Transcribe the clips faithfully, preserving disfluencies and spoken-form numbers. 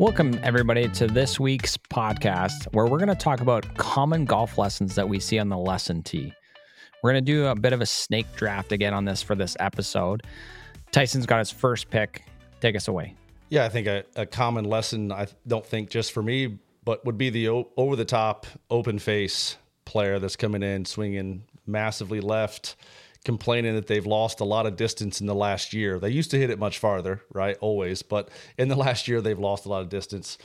Welcome, everybody, to this week's podcast where we're going to talk about common golf lessons that we see on the lesson tee. We're going to do a bit of a snake draft again on this for this episode. Tyson's got his first pick. Take us away. Yeah, I think a, a common lesson, I don't think just for me, but would be the o- over-the-top open face player that's coming in, swinging massively left, complaining that they've lost a lot of distance in the last year. They used to hit it much farther, right? Always. But in the last year, they've lost a lot of distance.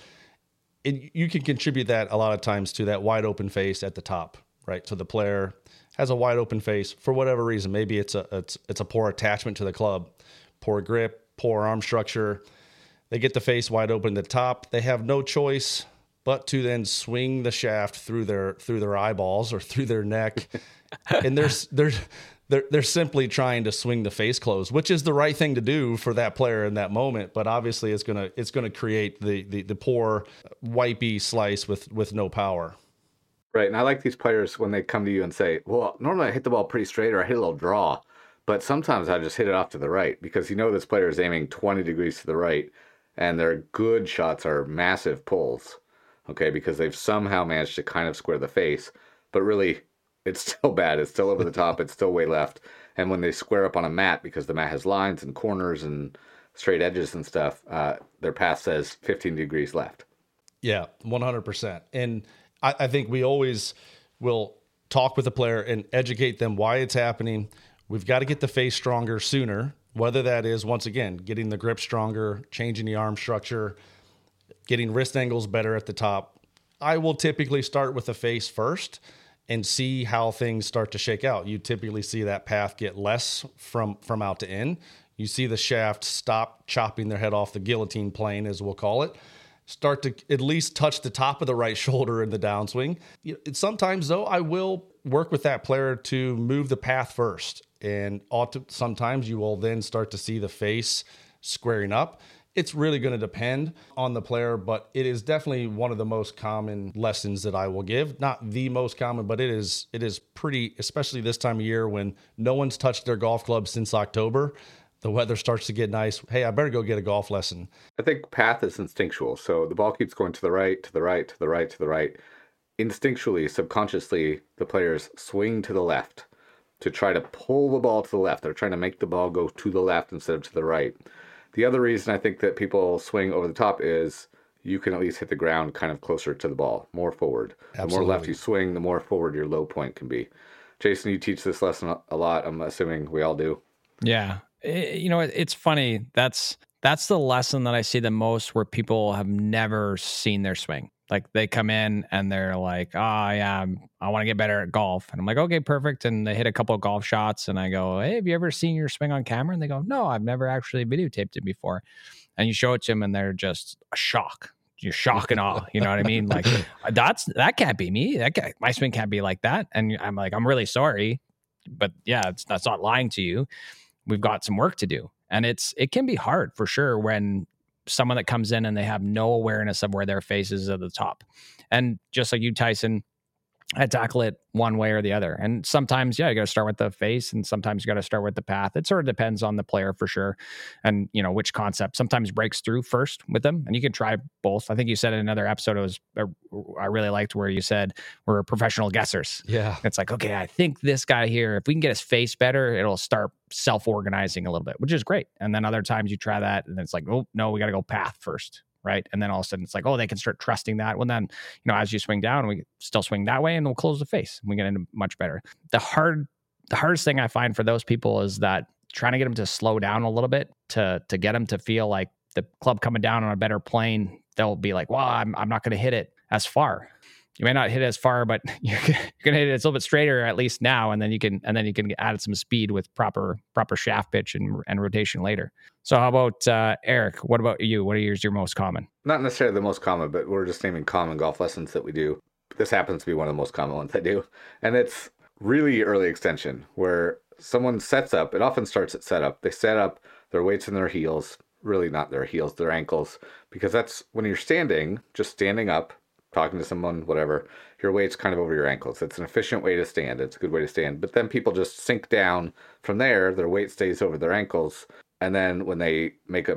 And you can contribute that a lot of times to that wide open face at the top, right? So the player has a wide open face for whatever reason. Maybe it's a it's it's a poor attachment to the club, poor grip, poor arm structure. They get the face wide open at the top. They have no choice but to then swing the shaft through their through their eyeballs or through their neck. And there's there's They're, they're simply trying to swing the face closed, which is the right thing to do for that player in that moment. But obviously, it's gonna it's gonna create the the, the poor wipey slice with with no power. Right, and I like these players when they come to you and say, "Well, normally I hit the ball pretty straight or I hit a little draw, but sometimes I just hit it off to the right because you know this player is aiming twenty degrees to the right, and their good shots are massive pulls, okay, because they've somehow managed to kind of square the face, but really." It's still bad. It's still over the top. It's still way left. And when they square up on a mat, because the mat has lines and corners and straight edges and stuff, uh, their path says fifteen degrees left. Yeah, one hundred percent. And I, I think we always will talk with the player and educate them why it's happening. We've got to get the face stronger sooner, whether that is, once again, getting the grip stronger, changing the arm structure, getting wrist angles better at the top. I will typically start with the face first and see how things start to shake out. You typically see that path get less from, from out to in. You see the shaft stop chopping their head off the guillotine plane, as we'll call it, start to at least touch the top of the right shoulder in the downswing. Sometimes, though, I will work with that player to move the path first. And sometimes you will then start to see the face squaring up. It's really going to depend on the player, but it is definitely one of the most common lessons that I will give. Not the most common, but it is it is pretty, especially this time of year when no one's touched their golf club since October. The weather starts to get nice. Hey, I better go get a golf lesson. I think path is instinctual. So the ball keeps going to the right, to the right, to the right, to the right. Instinctually, subconsciously, the players swing to the left to try to pull the ball to the left. They're trying to make the ball go to the left instead of to the right. The other reason I think that people swing over the top is you can at least hit the ground kind of closer to the ball, more forward. Absolutely. The more left you swing, the more forward your low point can be. Jason, you teach this lesson a lot. I'm assuming we all do. Yeah. It, you know, it, it's funny. That's that's the lesson that I see the most where people have never seen their swing. Like they come in and they're like, oh, yeah, I'm, I want to get better at golf. And I'm like, okay, perfect. And they hit a couple of golf shots and I go, hey, have you ever seen your swing on camera? And they go, no, I've never actually videotaped it before. And you show it to them and they're just a shock. You're shock and awe. You know what I mean? Like that's, that can't be me. That guy, my swing can't be like that. And I'm like, I'm really sorry, but yeah, it's, that's not lying to you. We've got some work to do. And it's, it can be hard for sure when someone that comes in and they have no awareness of where their face is at the top. And just like you, Tyson, I tackle it one way or the other. And sometimes, yeah, you got to start with the face and sometimes you got to start with the path. It sort of depends on the player for sure. And, you know, which concept sometimes breaks through first with them. And you can try both. I think you said in another episode, it was, I really liked where you said we're professional guessers. Yeah. It's like, okay, I think this guy here, if we can get his face better, it'll start self-organizing a little bit, which is great. And then other times you try that and it's like, oh, no, we got to go path first. Right. And then all of a sudden it's like, oh, they can start trusting that. Well, then, you know, as you swing down, we still swing that way and we'll close the face and we get into much better. The hard, the hardest thing I find for those people is that trying to get them to slow down a little bit to, to get them to feel like the club coming down on a better plane. They'll be like, well, I'm, I'm not going to hit it as far. You may not hit it as far, but you're going to hit it a little bit straighter at least now. And then you can, and then you can add some speed with proper, proper shaft pitch and, and rotation later. So how about uh, Eric? What about you? What are yours your most common? Not necessarily the most common, but we're just naming common golf lessons that we do. This happens to be one of the most common ones I do. And it's really early extension where someone sets up. It often starts at setup. They set up their weights in their heels, really not their heels, their ankles, because that's when you're standing, just standing up, talking to someone, whatever, your weight's kind of over your ankles. It's an efficient way to stand. It's a good way to stand. But then people just sink down from there. Their weight stays over their ankles. And then when they make a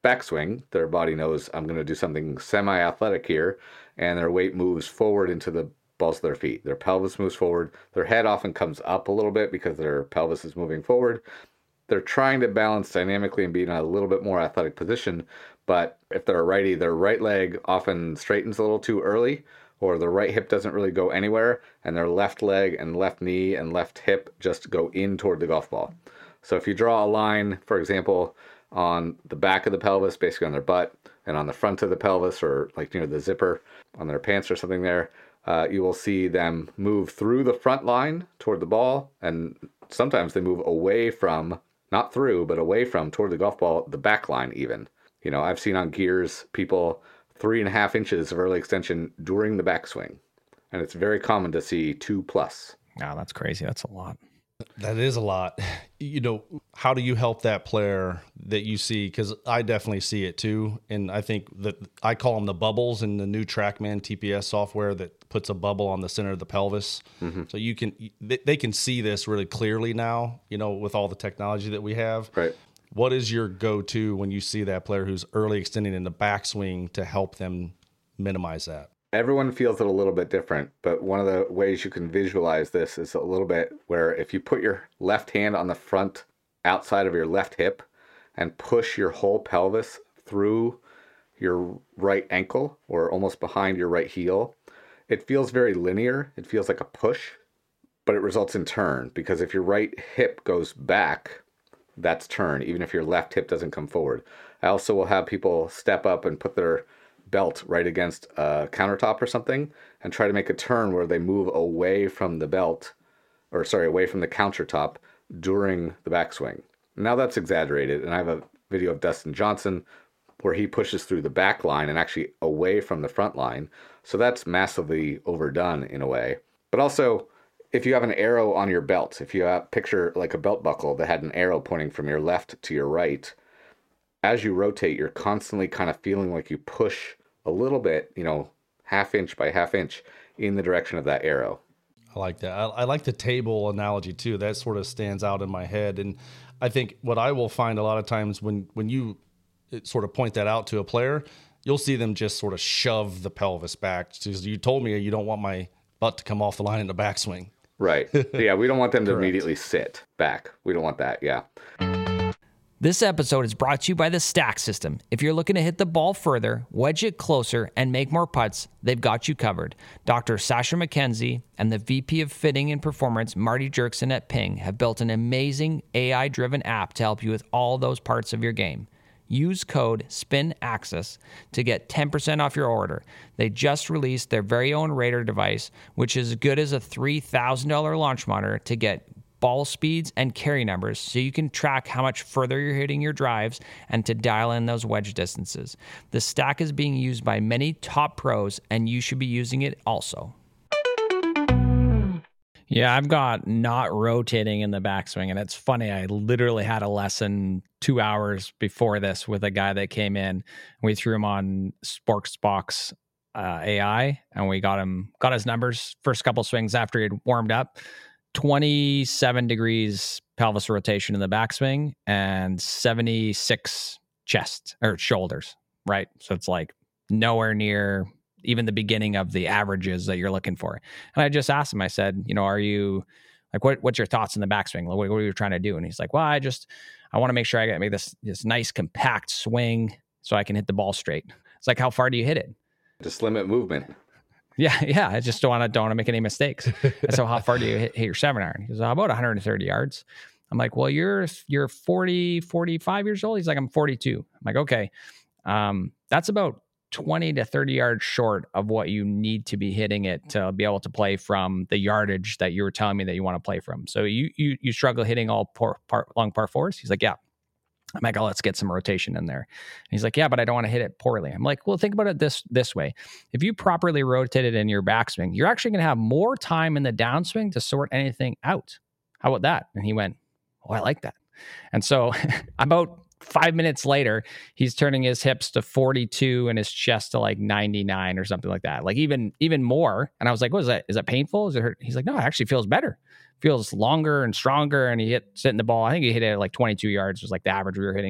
backswing, their body knows I'm going to do something semi-athletic here, and their weight moves forward into the balls of their feet. Their pelvis moves forward. Their head often comes up a little bit because their pelvis is moving forward. They're trying to balance dynamically and be in a little bit more athletic position, but if they're a righty, their right leg often straightens a little too early, or the right hip doesn't really go anywhere, and their left leg and left knee and left hip just go in toward the golf ball. So if you draw a line, for example, on the back of the pelvis, basically on their butt, and on the front of the pelvis, or like near the zipper on their pants or something there, uh, you will see them move through the front line toward the ball, and sometimes they move away from, not through, but away from, toward the golf ball, the back line even. You know, I've seen on gears people three and a half inches of early extension during the backswing, and it's very common to see two plus. No, that's crazy. That's a lot. That is a lot. You know, how do you help that player that you see? Because I definitely see it too. And I think that I call them the bubbles in the new TrackMan T P S software that puts a bubble on the center of the pelvis. Mm-hmm. So you can, they can see this really clearly now, you know, with all the technology that we have. Right. What is your go-to when you see that player who's early extending in the backswing to help them minimize that? Everyone feels it a little bit different, but one of the ways you can visualize this is a little bit where if you put your left hand on the front outside of your left hip and push your whole pelvis through your right ankle or almost behind your right heel, it feels very linear. It feels like a push, but it results in turn, because if your right hip goes back, that's turn, even if your left hip doesn't come forward. I also will have people step up and put their belt right against a countertop or something and try to make a turn where they move away from the belt, or sorry, away from the countertop during the backswing. Now that's exaggerated, and I have a video of Dustin Johnson where he pushes through the back line and actually away from the front line. So that's massively overdone in a way. But also, if you have an arrow on your belt, if you have, picture like a belt buckle that had an arrow pointing from your left to your right, as you rotate, you're constantly kind of feeling like you push a little bit, you know, half inch by half inch in the direction of that arrow. I like that. I, I like the table analogy too. That sort of stands out in my head. And I think what I will find a lot of times when, when you sort of point that out to a player, you'll see them just sort of shove the pelvis back. Because you told me you don't want my butt to come off the line in the backswing. Right. Yeah, we don't want them to immediately sit back. We don't want that, yeah. This episode is brought to you by the Stack System. If you're looking to hit the ball further, wedge it closer, and make more putts, they've got you covered. Doctor Sasha McKenzie and the V P of Fitting and Performance, Marty Jerkson at Ping, have built an amazing A I-driven app to help you with all those parts of your game. Use code SPINAXIS to get ten percent off your order. They just released their very own radar device, which is as good as a three thousand dollars launch monitor to get ball speeds and carry numbers so you can track how much further you're hitting your drives and to dial in those wedge distances. The Stack is being used by many top pros, and you should be using it also. Yeah, I've got not rotating in the backswing, and it's funny. I literally had a lesson two hours before this with a guy that came in. We threw him on Sportsbox uh, A I, and we got him got his numbers first couple swings after he had warmed up. twenty-seven degrees pelvis rotation in the backswing and seventy-six chest or shoulders, right? So it's like nowhere near even the beginning of the averages that you're looking for. And I just asked him, I said, you know, are you like, what, what's your thoughts in the backswing? What, what are you trying to do? And he's like, well, I just, I want to make sure I get make this, this nice compact swing so I can hit the ball straight. It's like, how far do you hit it? Just limit movement. Yeah, yeah. I just don't want to don't want to make any mistakes. And so, how far do you hit, hit your seven iron? He goes, oh, about one hundred thirty yards. I'm like, well, you're you're forty, forty-five years old. He's like, I'm forty-two. I'm like, okay, um, that's about twenty to thirty yards short of what you need to be hitting it to be able to play from the yardage that you were telling me that you want to play from. So you you you struggle hitting all par, par, long par fours. He's like, yeah. I'm like, oh, let's get some rotation in there. And he's like, yeah, but I don't want to hit it poorly. I'm like, well, think about it this this way. If you properly rotate it in your backswing, you're actually going to have more time in the downswing to sort anything out. How about that? And he went, oh, I like that. And so about five minutes later, he's turning his hips to forty-two and his chest to like ninety-nine or something like that. Like even even more. And I was like, what is that? Is that painful? Is it hurt? He's like, no, it actually feels better. Feels longer and stronger. And he hit hitting the ball. I think he hit it at like twenty-two yards was like the average we were hitting at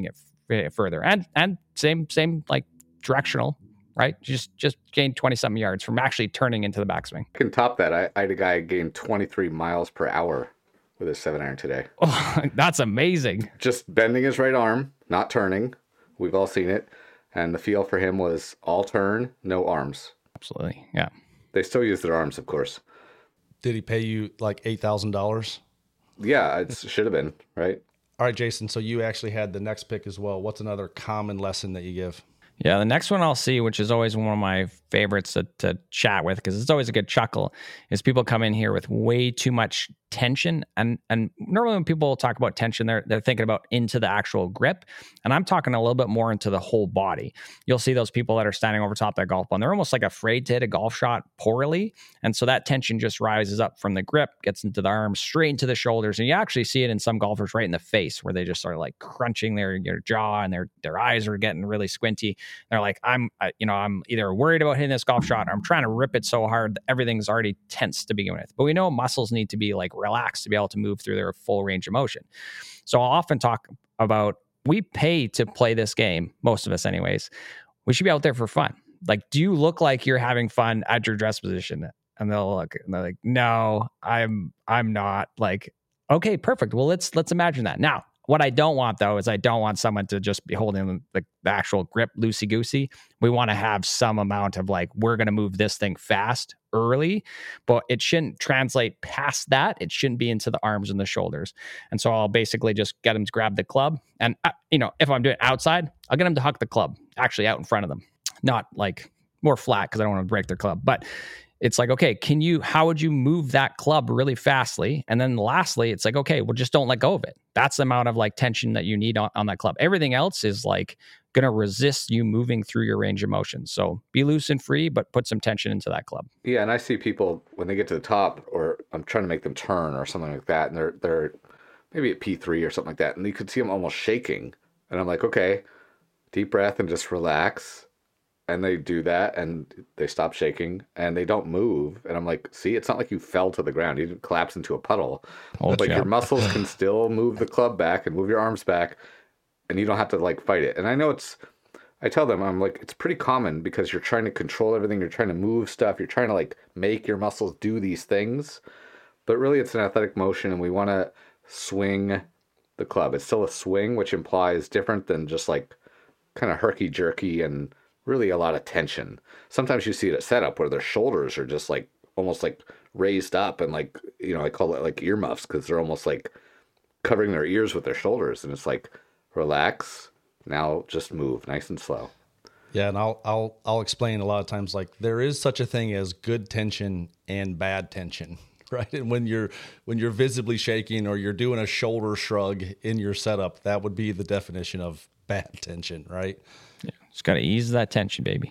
further. And and same same like directional, right? Just just gain twenty something yards from actually turning into the backswing. I can top that. I, I had a guy gain twenty-three miles per hour with his seven iron today. Oh, that's amazing. Just bending his right arm, not turning. We've all seen it. And the feel for him was all turn, no arms. Absolutely. Yeah. They still use their arms, of course. Did he pay you like eight thousand dollars? Yeah, it should have been, right? All right, Jason. So you actually had the next pick as well. What's another common lesson that you give? Yeah, the next one I'll see, which is always one of my favorites to, to chat with, because it's always a good chuckle, is people come in here with way too much tension. And and normally when people talk about tension, they're they're thinking about into the actual grip. And I'm talking a little bit more into the whole body. You'll see those people that are standing over top of their golf ball, and they're almost like afraid to hit a golf shot poorly. And so that tension just rises up from the grip, gets into the arms, straight into the shoulders. And you actually see it in some golfers right in the face, where they just are like crunching their, their jaw, and their their eyes are getting really squinty. They're like, I'm, uh, you know, I'm either worried about hitting this golf shot, or I'm trying to rip it so hard that everything's already tense to begin with. But we know muscles need to be like relaxed to be able to move through their full range of motion. So I'll often talk about, we pay to play this game, most of us anyways. We should be out there for fun. Like, do you look like you're having fun at your dress position? And they'll look, and they're like, no, I'm, I'm not. Like, okay, perfect. Well, let's, let's imagine that. Now, what I don't want, though, is I don't want someone to just be holding the, the actual grip loosey-goosey. We want to have some amount of like, we're going to move this thing fast early, but it shouldn't translate past that. It shouldn't be into the arms and the shoulders. And so I'll basically just get them to grab the club. And, uh, you know, if I'm doing it outside, I'll get them to huck the club actually out in front of them. Not like more flat, because I don't want to break their club. But it's like, okay, can you, how would you move that club really fastly? And then lastly, it's like, okay, well, just don't let go of it. That's the amount of like tension that you need on, on that club. Everything else is like going to resist you moving through your range of motion. So be loose and free, but put some tension into that club. Yeah, and I see people when they get to the top, or I'm trying to make them turn or something like that, and they're they're maybe at P three or something like that, and you could see them almost shaking. And I'm like, okay, deep breath and just relax. And they do that, and they stop shaking, and they don't move. And I'm like, see, it's not like you fell to the ground. You didn't collapse into a puddle. Hold like you your up. muscles can still move the club back and move your arms back, and you don't have to like fight it. And I know it's, I tell them, I'm like, it's pretty common because you're trying to control everything. You're trying to move stuff. You're trying to like make your muscles do these things. But really, it's an athletic motion, and we want to swing the club. It's still a swing, which implies different than just like kind of herky-jerky and really a lot of tension. Sometimes you see it at setup where their shoulders are just like almost like raised up, and like, you know, I call it like earmuffs, because they're almost like covering their ears with their shoulders. And it's like, relax, now just move nice and slow. Yeah, and I'll I'll I'll explain a lot of times, like, there is such a thing as good tension and bad tension, right? And when you're when you're visibly shaking, or you're doing a shoulder shrug in your setup, that would be the definition of bad tension, right? Yeah, just got to ease that tension, baby.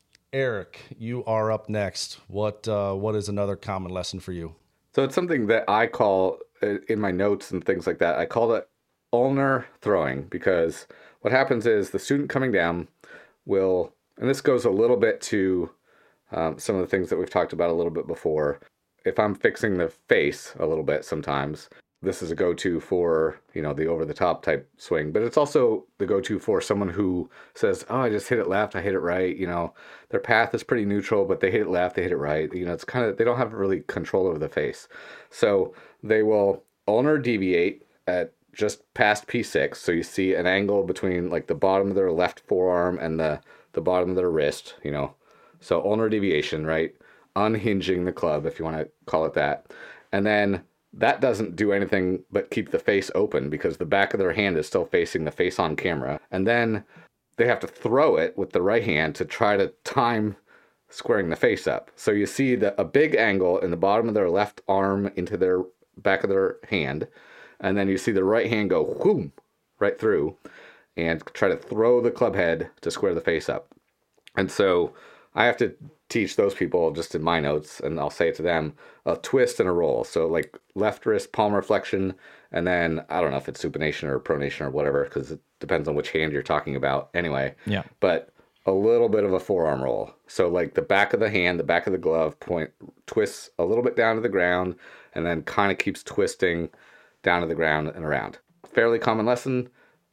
Eric, you are up next. What uh, what is another common lesson for you? So it's something that I call, in my notes and things like that, I call it ulnar throwing, because what happens is the student coming down will, and this goes a little bit to um, some of the things that we've talked about a little bit before. If I'm fixing the face a little bit sometimes, this is a go-to for, you know, the over-the-top type swing. But it's also the go-to for someone who says, oh, I just hit it left, I hit it right. You know, their path is pretty neutral, but they hit it left, they hit it right. You know, it's kind of, they don't have really control over the face. So they will ulnar deviate at just past P six. So you see an angle between like the bottom of their left forearm and the, the bottom of their wrist, you know. So ulnar deviation, right? Unhinging the club, if you want to call it that. And then that doesn't do anything but keep the face open, because the back of their hand is still facing the face on camera. And then they have to throw it with the right hand to try to time squaring the face up. So you see the, a big angle in the bottom of their left arm into their back of their hand. And then you see the right hand go whoom, right through, and try to throw the club head to square the face up. And so I have to teach those people, just in my notes, and I'll say it to them, a twist and a roll. So like left wrist palm flexion, and then I don't know if it's supination or pronation or whatever, because it depends on which hand you're talking about anyway. Yeah. But a little bit of a forearm roll. So like the back of the hand, the back of the glove point twists a little bit down to the ground, and then kind of keeps twisting down to the ground and around. Fairly common lesson.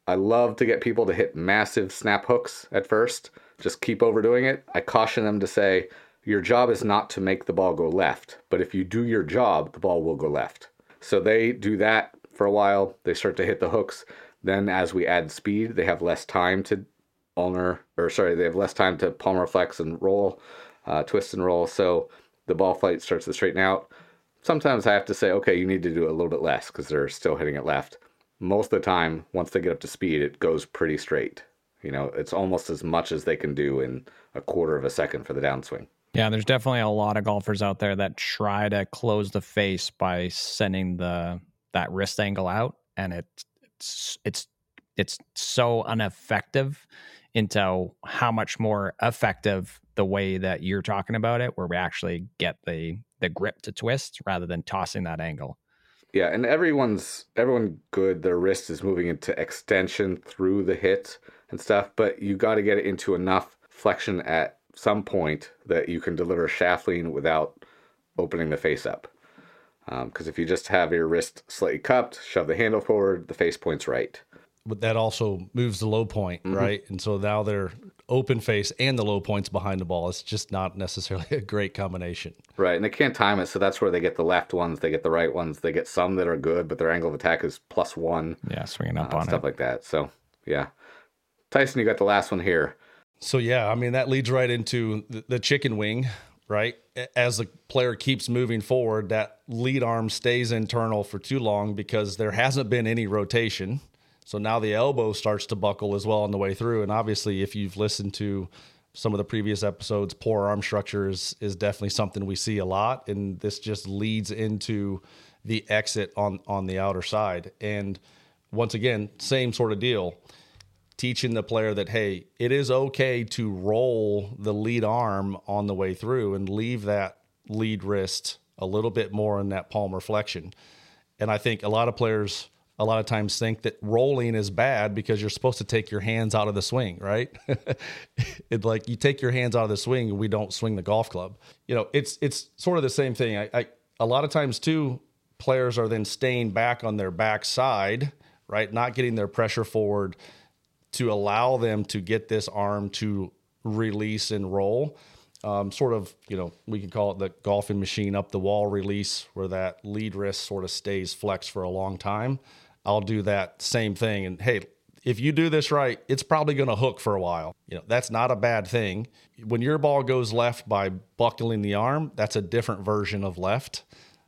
I love to get people to hit massive snap hooks at first. Just keep overdoing it. I caution them to say, your job is not to make the ball go left, but if you do your job, the ball will go left. So they do that for a while. They start to hit the hooks. Then as we add speed, they have less time to ulnar, or sorry, they have less time to palmar flex and roll, uh, twist and roll. So the ball flight starts to straighten out. Sometimes I have to say, okay, you need to do a little bit less because they're still hitting it left. Most of the time, once they get up to speed, it goes pretty straight. You know, it's almost as much as they can do in a quarter of a second for the downswing. Yeah, there's definitely a lot of golfers out there that try to close the face by sending the that wrist angle out, and it, it's it's it's so ineffective into how much more effective the way that you're talking about it, where we actually get the the grip to twist rather than tossing that angle. Yeah, and everyone's everyone good. Their wrist is moving into extension through the hit and stuff, but you got to get it into enough flexion at some point that you can deliver shaft lean without opening the face up. Because um, if you just have your wrist slightly cupped, shove the handle forward, the face point's right. But that also moves the low point, mm-hmm. right? And so now they're open face and the low points behind the ball. It's just not necessarily a great combination. Right, and they can't time it, so that's where they get the left ones, they get the right ones, they get some that are good, but their angle of attack is plus one. Yeah, swinging up uh, on stuff it. like that. So, yeah. Tyson, you got the last one here. So, yeah, I mean, that leads right into the, the chicken wing, right? As the player keeps moving forward, that lead arm stays internal for too long because there hasn't been any rotation. So now the elbow starts to buckle as well on the way through. And obviously, if you've listened to some of the previous episodes, poor arm structure is, is definitely something we see a lot. And this just leads into the exit on, on the outer side. And once again, same sort of deal. Teaching the player that, hey, it is okay to roll the lead arm on the way through and leave that lead wrist a little bit more in that palmar flexion. And I think a lot of players a lot of times think that rolling is bad because you're supposed to take your hands out of the swing, right? It's like you take your hands out of the swing and we don't swing the golf club. You know, it's it's sort of the same thing. I, I a lot of times too, players are then staying back on their backside, right? Not getting their pressure forward to allow them to get this arm to release and roll. Um, sort of, you know, we can call it the golfing machine up the wall release, where that lead wrist sort of stays flexed for a long time. I'll do that same thing. And hey, if you do this right, it's probably going to hook for a while. You know, that's not a bad thing. When your ball goes left by buckling the arm, that's a different version of left.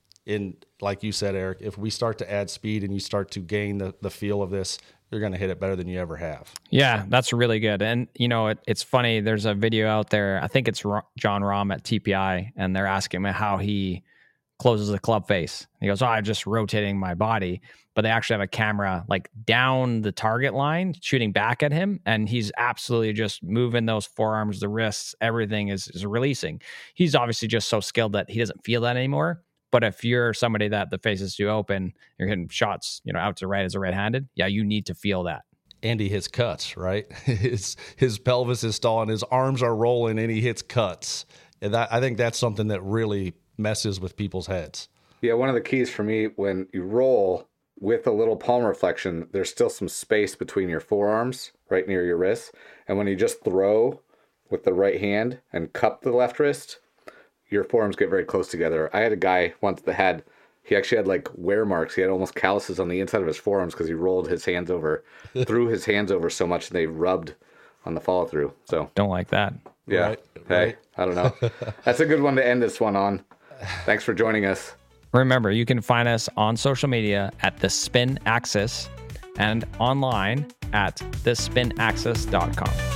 And like you said, Eric, if we start to add speed and you start to gain the, the feel of this, you're going to hit it better than you ever have. Yeah, that's really good. And, you know, it, it's funny. There's a video out there. I think it's John Rahm at T P I, and they're asking him how he closes the club face. He goes, oh, I'm just rotating my body. But they actually have a camera like down the target line shooting back at him. And he's absolutely just moving those forearms, the wrists, everything is, is releasing. He's obviously just so skilled that he doesn't feel that anymore. But if you're somebody that the face is too open, you're hitting shots, you know, out to right as a right-handed, yeah, you need to feel that. And he hits cuts, right? His his pelvis is stalling, his arms are rolling, and he hits cuts. And that, I think that's something that really messes with people's heads. Yeah, one of the keys for me, when you roll with a little palm reflection, there's still some space between your forearms, right near your wrist. And when you just throw with the right hand and cup the left wrist, your forearms get very close together. I had a guy once that had, he actually had like wear marks. He had almost calluses on the inside of his forearms because he rolled his hands over, threw his hands over so much and they rubbed on the follow through. So don't like that. Yeah. Right, hey, right. I don't know. That's a good one to end this one on. Thanks for joining us. Remember, you can find us on social media at The Spin Axis and online at the spin axis dot com.